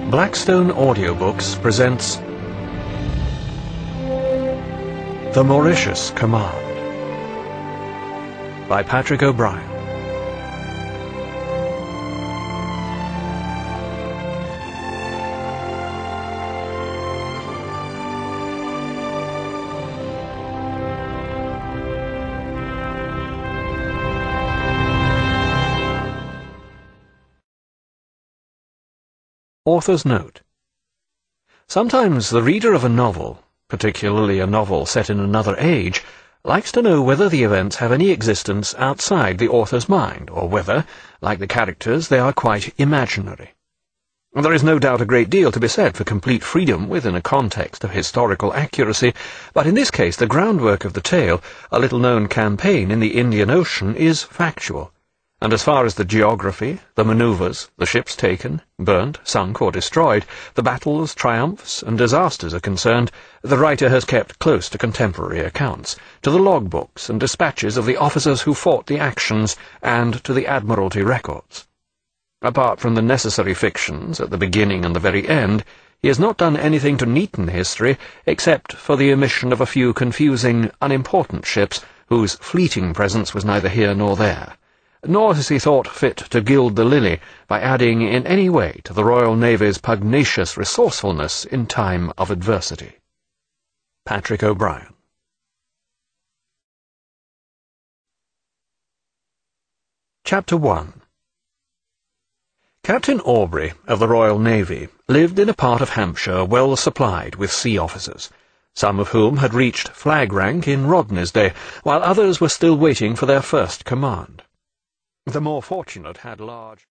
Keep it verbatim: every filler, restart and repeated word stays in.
Blackstone Audiobooks presents The Mauritius Command by Patrick O'Brian. Author's note. Sometimes the reader of a novel, particularly a novel set in another age, likes to know whether the events have any existence outside the author's mind, or whether, like the characters, they are quite imaginary. There is no doubt a great deal to be said for complete freedom within a context of historical accuracy, but in this case the groundwork of the tale, a little-known campaign in the Indian Ocean, is factual. And as far as the geography, the manoeuvres, the ships taken, burnt, sunk, or destroyed, the battles, triumphs, and disasters are concerned, the writer has kept close to contemporary accounts, to the logbooks and dispatches of the officers who fought the actions, and to the Admiralty records. Apart from the necessary fictions at the beginning and the very end, he has not done anything to neaten history, except for the omission of a few confusing, unimportant ships, whose fleeting presence was neither here nor there. Nor has he thought fit to gild the lily by adding in any way to the Royal Navy's pugnacious resourcefulness in time of adversity. Patrick O'Brian. Chapter one. Captain Aubrey of the Royal Navy lived in a part of Hampshire well supplied with sea officers, some of whom had reached flag rank in Rodney's day, while others were still waiting for their first command. The more fortunate had large